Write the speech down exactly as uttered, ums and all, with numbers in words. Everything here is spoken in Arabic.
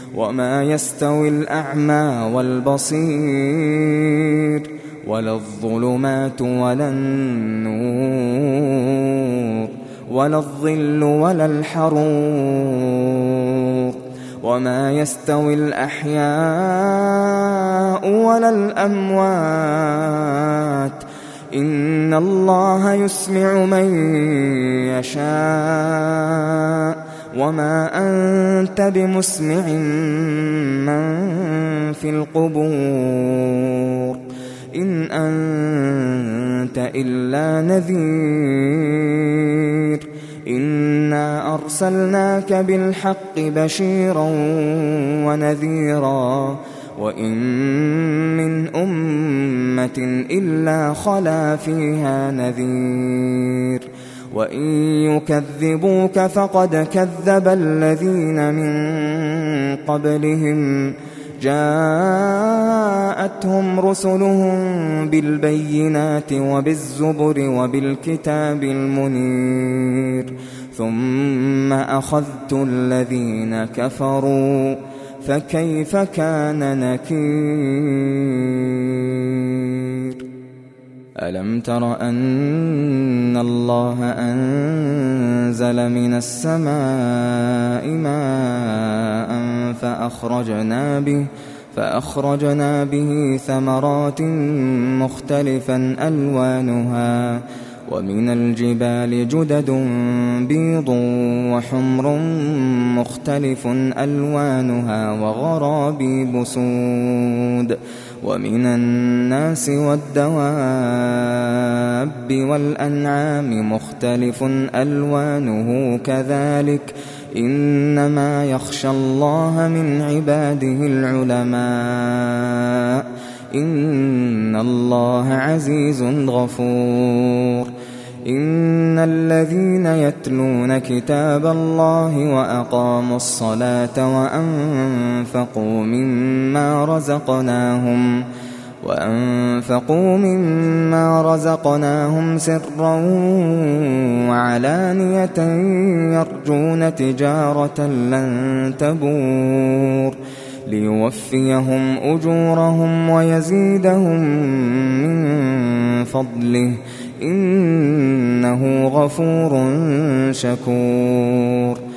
وما يستوي الأعمى والبصير ولا الظلمات ولا النور ولا الظل ولا الحرور وما يستوي الأحياء ولا الأموات إن الله يسمع من يشاء وما أنت بمسمع من في القبور إن أنت إلا نذير إنا أرسلناك بالحق بشيرا ونذيرا وإن من أمة إلا خلا فيها نذير وإن يكذبوك فقد كذب الذين من قبلهم جاءتهم رسلهم بالبينات وبالزبر وبالكتاب المنير ثم أخذت الذين كفروا فكيف كان نكير ألم تر أن الله أنزل من السماء ماء فأخرجنا به فأخرجنا به ثمرات مختلفا ألوانها ومن الجبال جدد بيض وحمر مختلف ألوانها وغرابيب سود ومن الناس والدواب والأنعام مختلف ألوانه كذلك إنما يخشى الله من عباده العلماء إن الله عزيز غفور إن الذين يتلون كتاب الله وأقاموا الصلاة وأنفقوا مما رزقناهم وأنفقوا مما رزقناهم سرا وعلانية يرجون تجارة لن تبور ليوفيهم أجورهم ويزيدهم من فضله إنه غفور شكور